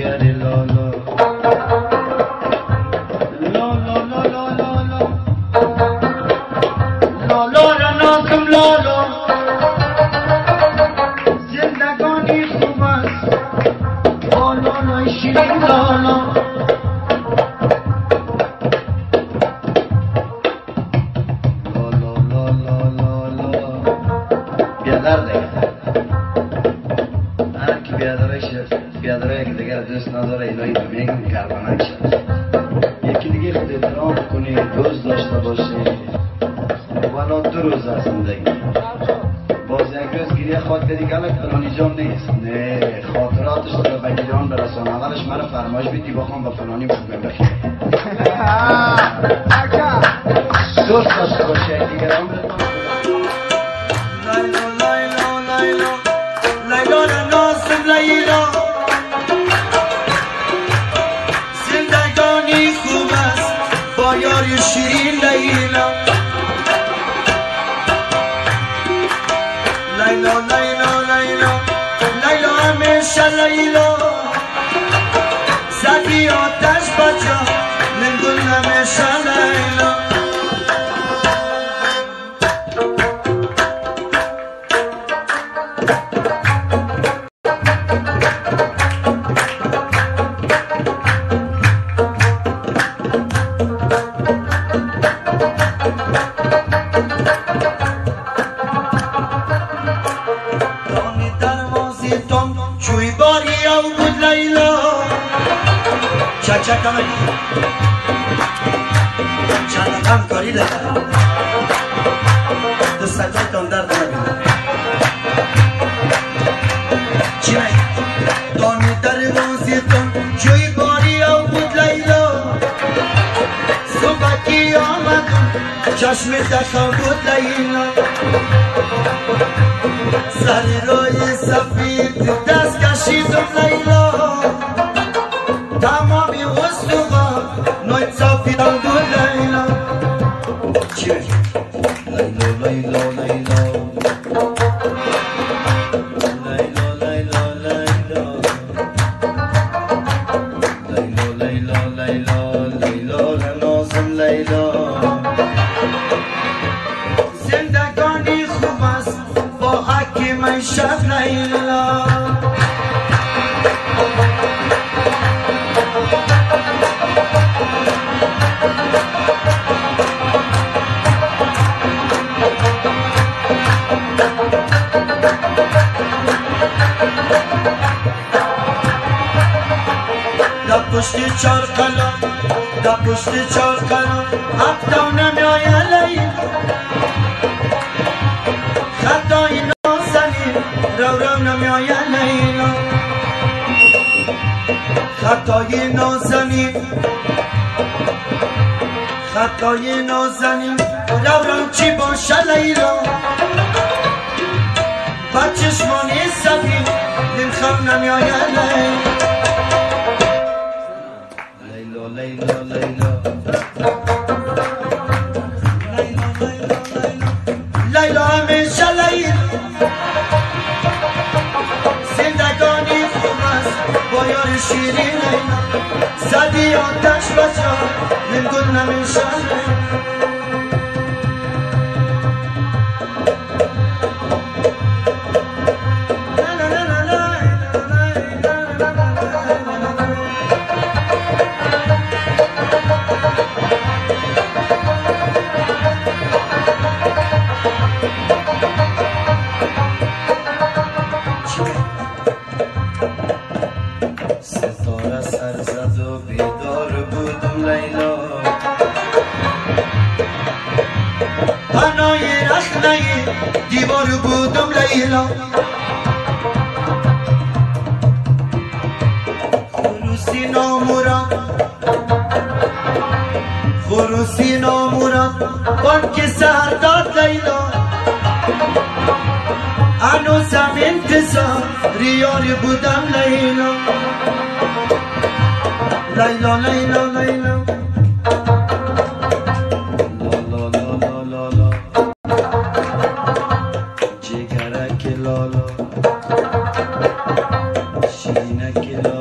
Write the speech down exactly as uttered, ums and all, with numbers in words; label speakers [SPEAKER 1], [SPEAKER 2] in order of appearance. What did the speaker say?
[SPEAKER 1] جگر لالا لالا لالا لالا لالا را نازم لالا زندگانی خوب است با لالای شیرین لالا لالا لالا لالا بیادر دیگه هر کی بیادره شد بیادره که دیگر دوست نداره الهی بمیگم کربنک شد یکی دیگه خود احترام کنی دوست داشته باشی ولا دو روز از زندگی باز یک روز گریه خواهد کردی که الک فلانی جان نیست نه خاطراتش رو به بگیران برسان اولش من فرمایش بیدی بخوام به فلانی بگم بخیر دوست داشته باشی یک دیگران برسان لیلا لیلا لیلا لیلا نازم لیلا زندگانی خوب است با یاری شیرین لیلا لیلا لیلا لیلا لیلا همیشه لیلا زدی آتش بجا من گل همیشه لیلا چوی باری او بود لیلا چک چک کامل چند کم کاری لیلا دستای تان درد نبینه چی می دانی دروازی تان چوی باری او بود لیلا صبحکی آمدم چشم دخم بود لیلا سری روی سفید دست کشیدم لیلا تمامی وستوها نوی صافیدم بود لیلا چی لیلا لیلا لیلا لیلا لیلا لیلا لیلا لیلا لیلا لیلا نازم لیلا زندگانی خوب است با حکی من شب لیلا دا پشتی چار قلم دا پشتی چار قلم افتاو نمیای لیلا خطای نازنی رو رو نمیای لیلا خطای نازنی خطای نازنی رو رو چی باشه لیلا با چشمانی سفید نمیخوام نمیای لیلا لیلا لیلا لیلا همیشه لیلا زندگانی خوب است با یار شیرین لیلا زدی آتش بجا من گل نمیشه ستاره سر زد و بیدار بودم لیلا پنای رخنه دیوار بودم لیلا خروسی نامورم خروسی نامورم بانک سر داد لیلا هنوزم انتظار ریاری بودم لیلا لیلا لیلا لیلا لالا لالا لالا جگرک لالا شینک لالا